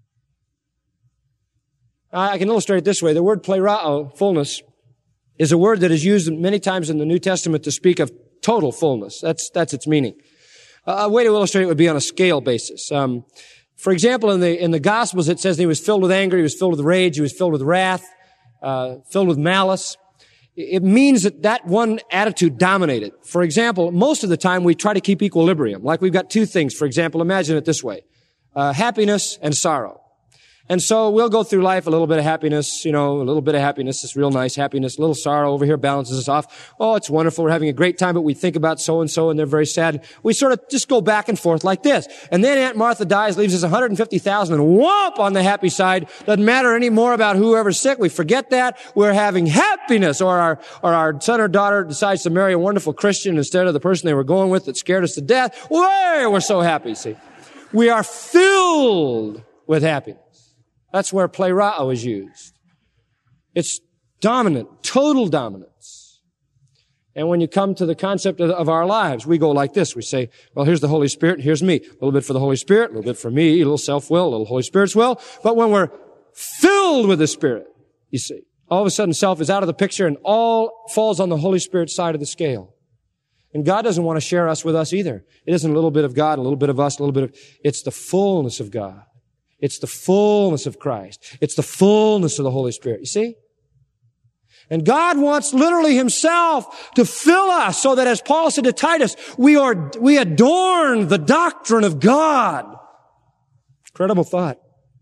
I can illustrate it this way. The word plerao, fullness, is a word that is used many times in the New Testament to speak of total fullness. That's its meaning. A way to illustrate it would be on a scale basis. For example, in the Gospels, it says he was filled with anger, he was filled with rage, he was filled with wrath, filled with malice. It means that one attitude dominated. For example, most of the time we try to keep equilibrium. Like we've got two things. For example, imagine it this way. Happiness and sorrow. And so we'll go through life, a little bit of happiness, a little bit of happiness, it's real nice happiness, a little sorrow over here balances us off. Oh, it's wonderful, we're having a great time, but we think about so-and-so and they're very sad. We sort of just go back and forth like this. And then Aunt Martha dies, leaves us $150,000 and whoop on the happy side. Doesn't matter anymore about whoever's sick. We forget that. We're having happiness. Or our son or daughter decides to marry a wonderful Christian instead of the person they were going with that scared us to death. Way, we're so happy, see. We are filled with happiness. That's where plerao is used. It's dominant, total dominance. And when you come to the concept of our lives, we go like this. We say, well, here's the Holy Spirit, and here's me. A little bit for the Holy Spirit, a little bit for me, a little self-will, a little Holy Spirit's will. But when we're filled with the Spirit, you see, all of a sudden self is out of the picture and all falls on the Holy Spirit side of the scale. And God doesn't want to share us with us either. It isn't a little bit of God, a little bit of us, a little bit of, it's the fullness of God. It's the fullness of Christ. It's the fullness of the Holy Spirit. You see? And God wants literally Himself to fill us so that, as Paul said to Titus, we adorn the doctrine of God. Incredible thought.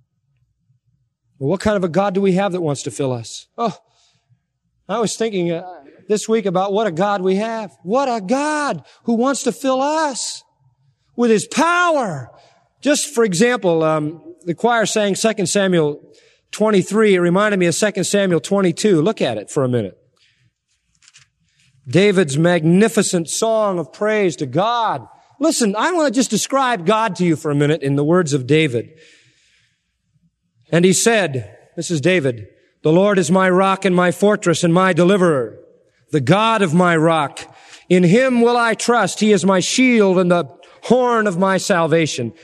Well, what kind of a God do we have that wants to fill us? Oh, I was thinking this week about what a God we have. What a God who wants to fill us with His power. Just for example, the choir sang 2 Samuel 23. It reminded me of 2 Samuel 22. Look at it for a minute. David's magnificent song of praise to God. Listen, I want to just describe God to you for a minute in the words of David. And he said, this is David, "The Lord is my rock and my fortress and my deliverer, the God of my rock. In Him will I trust. He is my shield and the horn of my salvation."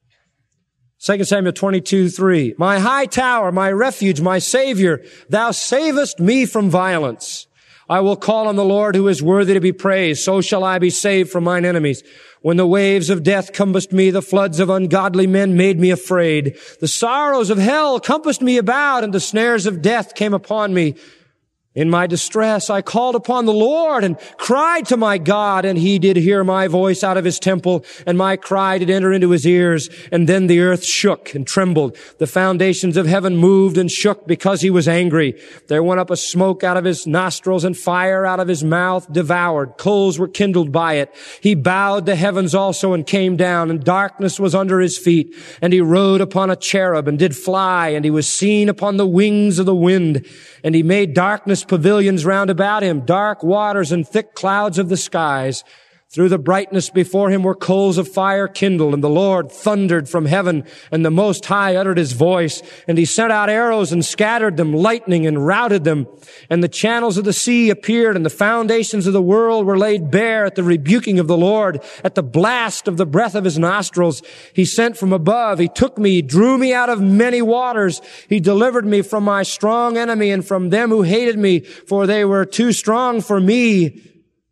2 Samuel 22:3. "My high tower, my refuge, my Savior, thou savest me from violence. I will call on the Lord who is worthy to be praised. So shall I be saved from mine enemies. When the waves of death compassed me, the floods of ungodly men made me afraid. The sorrows of hell compassed me about, and the snares of death came upon me. In my distress, I called upon the Lord and cried to my God, and He did hear my voice out of His temple, and my cry did enter into His ears. And then the earth shook and trembled. The foundations of heaven moved and shook because He was angry. There went up a smoke out of His nostrils, and fire out of His mouth devoured. Coals were kindled by it. He bowed the heavens also and came down, and darkness was under His feet. And He rode upon a cherub and did fly, and He was seen upon the wings of the wind. And He made darkness pavilions round about Him, dark waters and thick clouds of the skies. Through the brightness before Him were coals of fire kindled, and the Lord thundered from heaven, and the Most High uttered His voice, and He sent out arrows and scattered them, lightning and routed them. And the channels of the sea appeared, and the foundations of the world were laid bare at the rebuking of the Lord, at the blast of the breath of His nostrils. He sent from above, He took me, He drew me out of many waters. He delivered me from my strong enemy and from them who hated me, for they were too strong for me.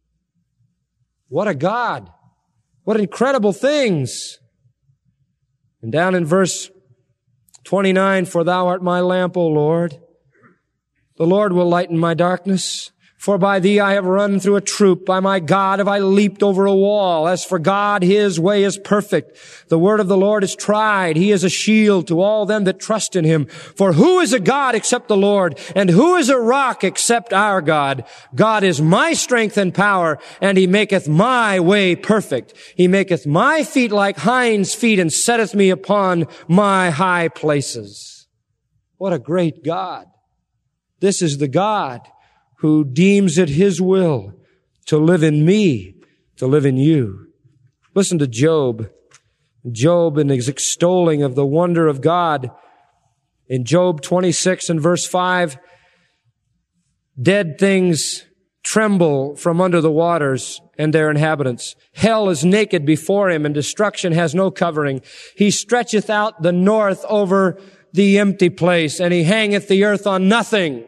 What a God. What incredible things. And down in verse 29, "For thou art my lamp, O Lord. The Lord will lighten my darkness. For by Thee I have run through a troop. By my God have I leaped over a wall. As for God, His way is perfect. The word of the Lord is tried. He is a shield to all them that trust in Him. For who is a God except the Lord? And who is a rock except our God? God is my strength and power, and He maketh my way perfect. He maketh my feet like hinds' feet, and setteth me upon my high places." What a great God. This is the God who deems it His will to live in me, to live in you. Listen to Job. Job in his extolling of the wonder of God. In Job 26 and verse 5, dead things tremble from under the waters and their inhabitants. Hell is naked before him, and destruction has no covering. He stretcheth out the north over the empty place, and he hangeth the earth on nothing.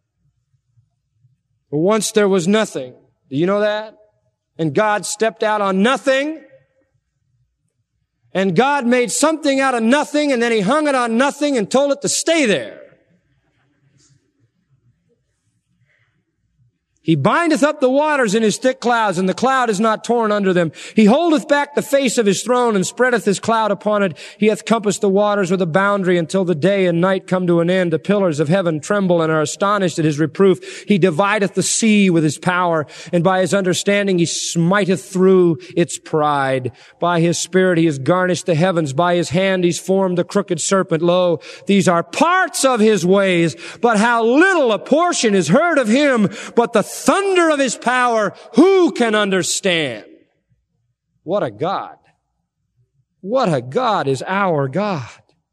Once there was nothing. Do you know that? And God stepped out on nothing. And God made something out of nothing, and then He hung it on nothing and told it to stay there. He bindeth up the waters in His thick clouds, and the cloud is not torn under them. He holdeth back the face of His throne, and spreadeth His cloud upon it. He hath compassed the waters with a boundary until the day and night come to an end. The pillars of heaven tremble and are astonished at His reproof. He divideth the sea with His power, and by His understanding He smiteth through its pride. By His Spirit He has garnished the heavens. By His hand He's formed the crooked serpent. Lo, these are parts of His ways, but how little a portion is heard of Him, but the thunder of His power, who can understand? What a God. What a God is our God.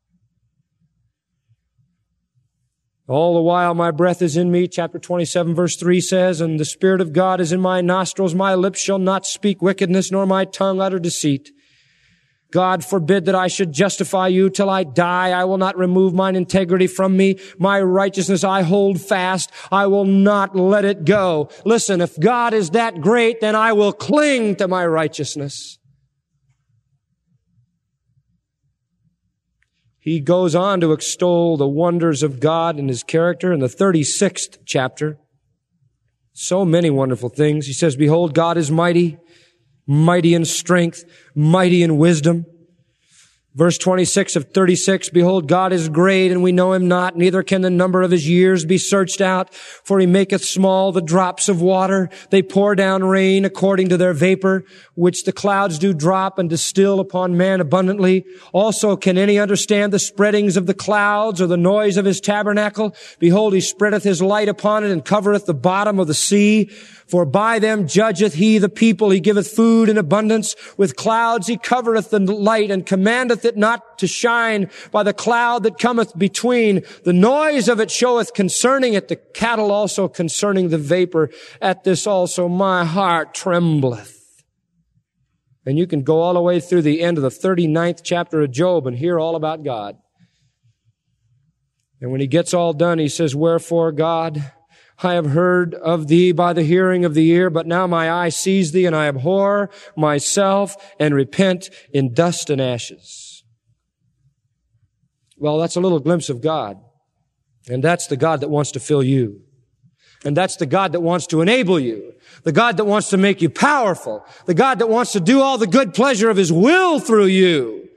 All the while my breath is in me, chapter 27 verse 3 says, and the Spirit of God is in my nostrils. My lips shall not speak wickedness, nor my tongue utter deceit. God forbid that I should justify you till I die. I will not remove mine integrity from me. My righteousness I hold fast. I will not let it go. Listen, if God is that great, then I will cling to my righteousness. He goes on to extol the wonders of God and His character in the 36th chapter. So many wonderful things. He says, behold, God is mighty. Mighty in strength, mighty in wisdom. Verse 26 of 36, behold, God is great, and we know Him not, neither can the number of His years be searched out. For He maketh small the drops of water. They pour down rain according to their vapor, which the clouds do drop and distill upon man abundantly. Also can any understand the spreadings of the clouds, or the noise of His tabernacle? Behold, He spreadeth His light upon it, and covereth the bottom of the sea. For by them judgeth He the people. He giveth food in abundance. With clouds He covereth the light, and commandeth it not to shine by the cloud that cometh between. The noise of it showeth concerning it, the cattle also concerning the vapor. At this also my heart trembleth. And you can go all the way through the end of the 39th chapter of Job and hear all about God. And when he gets all done, he says, wherefore, God, I have heard of Thee by the hearing of the ear, but now my eye sees Thee, and I abhor myself and repent in dust and ashes. Well, that's a little glimpse of God. And that's the God that wants to fill you. And that's the God that wants to enable you. The God that wants to make you powerful. The God that wants to do all the good pleasure of His will through you.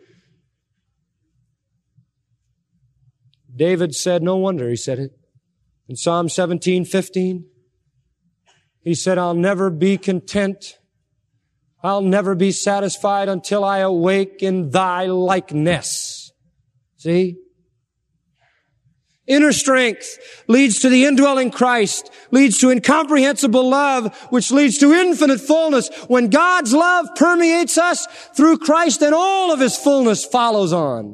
David said, no wonder he said it. In Psalm 17:15, he said, I'll never be content. I'll never be satisfied until I awake in Thy likeness. See? Inner strength leads to the indwelling Christ, leads to incomprehensible love, which leads to infinite fullness. When God's love permeates us through Christ, then all of His fullness follows on.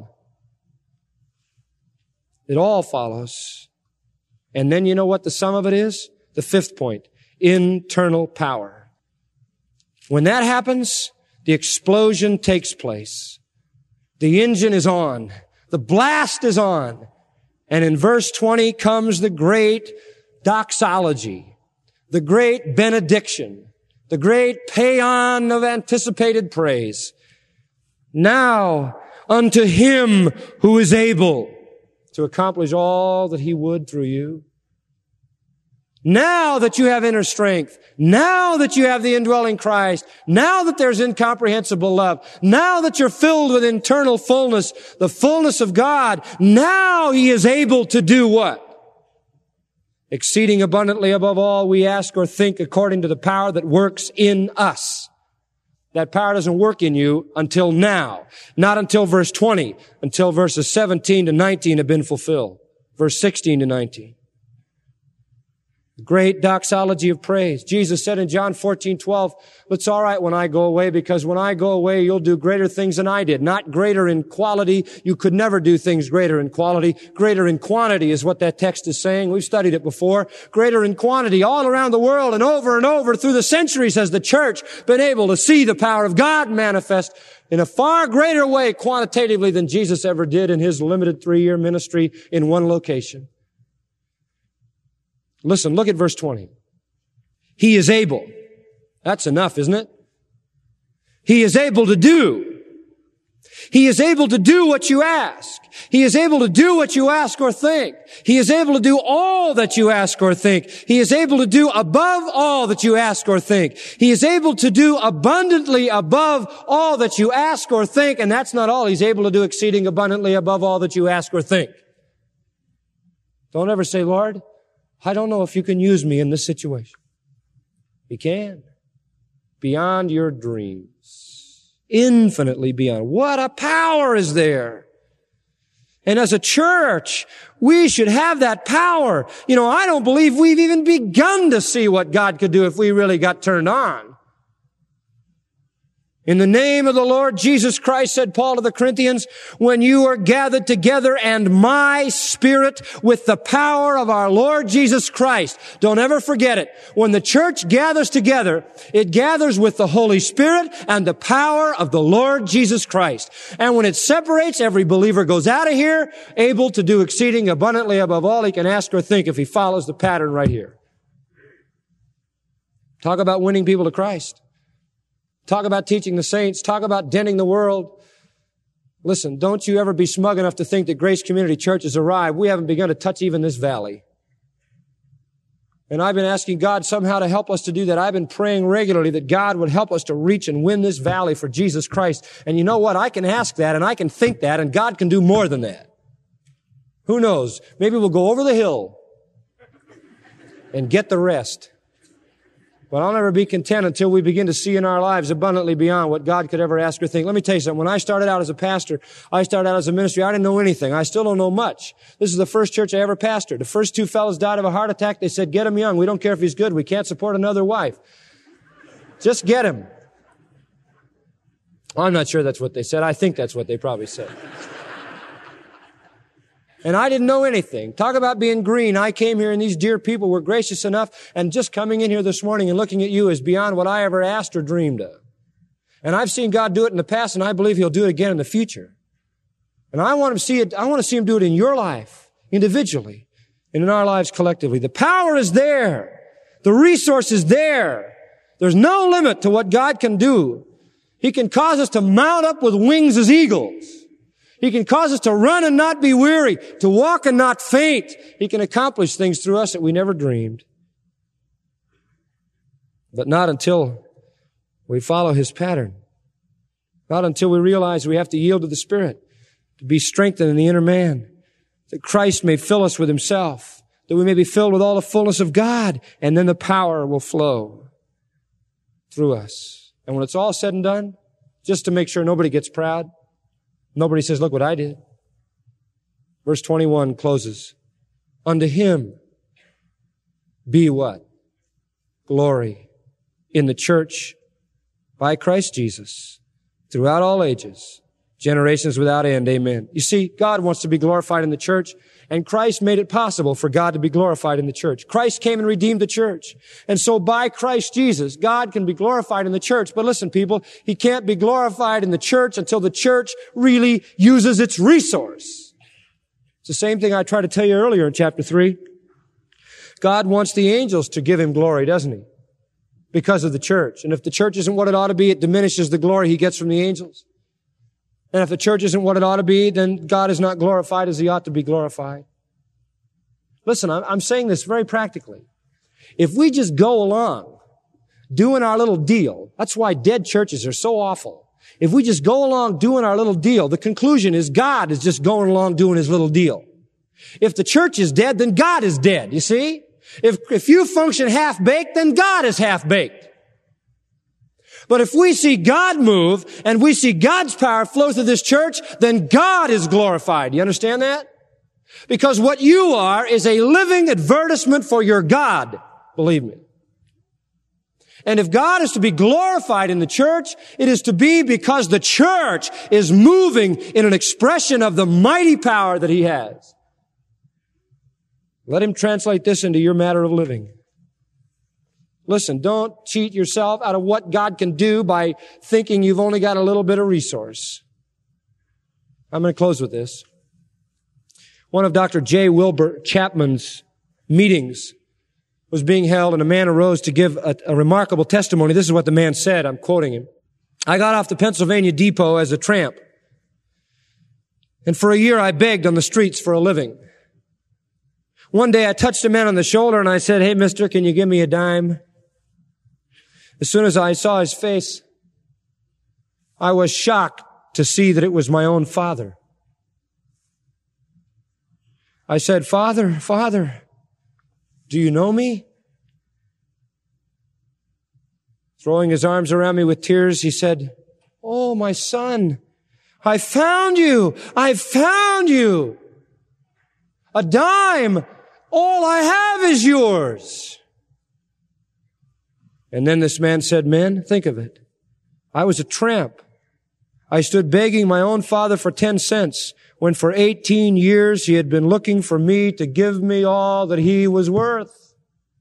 It all follows. And then you know what the sum of it is? The fifth point, internal power. When that happens, the explosion takes place. The engine is on. The blast is on. And in verse 20 comes the great doxology, the great benediction, the great paean of anticipated praise. Now unto Him who is able to accomplish all that He would through you. Now that you have inner strength, now that you have the indwelling Christ, now that there's incomprehensible love, now that you're filled with internal fullness, the fullness of God, now He is able to do what? Exceeding abundantly above all we ask or think, according to the power that works in us. That power doesn't work in you until now. Not until verse 20, until verses 17 to 19 have been fulfilled. Verse 16 to 19. Great doxology of praise. Jesus said in John 14:12, it's all right when I go away, because when I go away, you'll do greater things than I did. Not greater in quality. You could never do things greater in quality. Greater in quantity is what that text is saying. We've studied it before. Greater in quantity all around the world and over through the centuries has the church been able to see the power of God manifest in a far greater way quantitatively than Jesus ever did in his limited 3-year ministry in one location. Listen, look at verse 20. He is able. That's enough, isn't it? He is able to do. He is able to do what you ask. He is able to do what you ask or think. He is able to do all that you ask or think. He is able to do above all that you ask or think. He is able to do abundantly above all that you ask or think. And that's not all. He's able to do exceeding abundantly above all that you ask or think. Don't ever say, Lord, I don't know if you can use me in this situation. He can. Beyond your dreams. Infinitely beyond. What a power is there. And as a church, we should have that power. You know, I don't believe we've even begun to see what God could do if we really got turned on. In the name of the Lord Jesus Christ, said Paul to the Corinthians, when you are gathered together and my Spirit with the power of our Lord Jesus Christ. Don't ever forget it. When the church gathers together, it gathers with the Holy Spirit and the power of the Lord Jesus Christ. And when it separates, every believer goes out of here able to do exceeding abundantly above all he can ask or think if he follows the pattern right here. Talk about winning people to Christ. Talk about teaching the saints. Talk about denting the world. Listen, don't you ever be smug enough to think that Grace Community Church has arrived. We haven't begun to touch even this valley. And I've been asking God somehow to help us to do that. I've been praying regularly that God would help us to reach and win this valley for Jesus Christ. And you know what? I can ask that and I can think that, and God can do more than that. Who knows? Maybe we'll go over the hill and get the rest. But I'll never be content until we begin to see in our lives abundantly beyond what God could ever ask or think. Let me tell you something. When I started out as a pastor, I started out as a ministry, I didn't know anything. I still don't know much. This is the first church I ever pastored. The first 2 fellows died of a heart attack. They said, get him young. We don't care if he's good. We can't support another wife. Just get him. I'm not sure that's what they said. I think that's what they probably said. And I didn't know anything. Talk about being green. I came here and these dear people were gracious enough, and just coming in here this morning and looking at you is beyond what I ever asked or dreamed of. And I've seen God do it in the past, and I believe He'll do it again in the future. And I want to see it. I want to see Him do it in your life, individually, and in our lives collectively. The power is there. The resource is there. There's no limit to what God can do. He can cause us to mount up with wings as eagles. He can cause us to run and not be weary, to walk and not faint. He can accomplish things through us that we never dreamed. But not until we follow His pattern. Not until we realize we have to yield to the Spirit, to be strengthened in the inner man, that Christ may fill us with Himself, that we may be filled with all the fullness of God, and then the power will flow through us. And when it's all said and done, just to make sure nobody gets proud, nobody says, look what I did. Verse 21 closes. Unto Him be what? Glory in the church by Christ Jesus throughout all ages, generations without end. Amen. You see, God wants to be glorified in the church, and Christ made it possible for God to be glorified in the church. Christ came and redeemed the church. And so by Christ Jesus, God can be glorified in the church. But listen, people, He can't be glorified in the church until the church really uses its resource. It's the same thing I tried to tell you earlier in chapter 3. God wants the angels to give Him glory, doesn't He? Because of the church. And if the church isn't what it ought to be, it diminishes the glory He gets from the angels. And if the church isn't what it ought to be, then God is not glorified as He ought to be glorified. Listen, I'm saying this very practically. If we just go along doing our little deal, that's why dead churches are so awful. If we just go along doing our little deal, the conclusion is God is just going along doing His little deal. If the church is dead, then God is dead, you see? If you function half-baked, then God is half-baked. But if we see God move and we see God's power flow through this church, then God is glorified. You understand that? Because what you are is a living advertisement for your God. Believe me. And if God is to be glorified in the church, it is to be because the church is moving in an expression of the mighty power that He has. Let Him translate this into your matter of living. Listen, don't cheat yourself out of what God can do by thinking you've only got a little bit of resource. I'm going to close with this. One of Dr. J. Wilbur Chapman's meetings was being held, and a man arose to give a remarkable testimony. This is what the man said. I'm quoting him. I got off the Pennsylvania Depot as a tramp, and for a year I begged on the streets for a living. One day I touched a man on the shoulder and I said, "Hey, mister, can you give me a dime?" As soon as I saw his face, I was shocked to see that it was my own father. I said, Father, do you know me?" Throwing his arms around me with tears, he said, "Oh, my son, I found you. I found you. A dime. All I have is yours." And then this man said, "Men, think of it. I was a tramp. I stood begging my own father for 10 cents when for 18 years he had been looking for me to give me all that he was worth."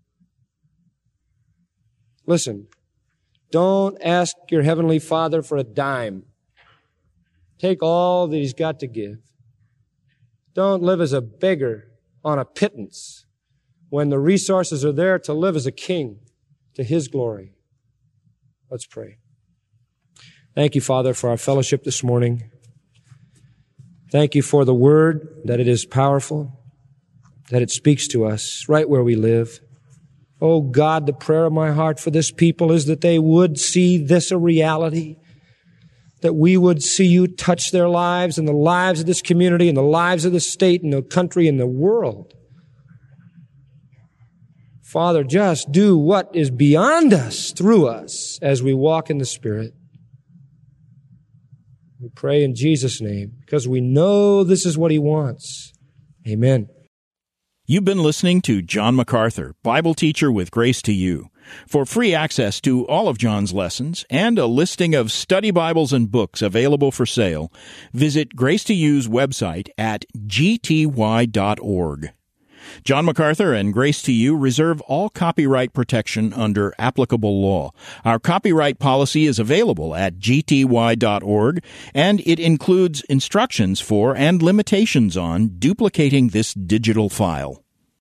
Listen, don't ask your Heavenly Father for a dime. Take all that He's got to give. Don't live as a beggar on a pittance when the resources are there to live as a king to His glory. Let's pray. Thank you, Father, for our fellowship this morning. Thank you for the Word, that it is powerful, that it speaks to us right where we live. Oh God, the prayer of my heart for this people is that they would see this a reality, that we would see You touch their lives and the lives of this community and the lives of the state and the country and the world. Father, just do what is beyond us through us as we walk in the Spirit. We pray in Jesus' name because we know this is what He wants. Amen. You've been listening to John MacArthur, Bible teacher with Grace to You. For free access to all of John's lessons and a listing of study Bibles and books available for sale, visit Grace to You's website at gty.org. John MacArthur and Grace to You reserve all copyright protection under applicable law. Our copyright policy is available at gty.org, and it includes instructions for and limitations on duplicating this digital file.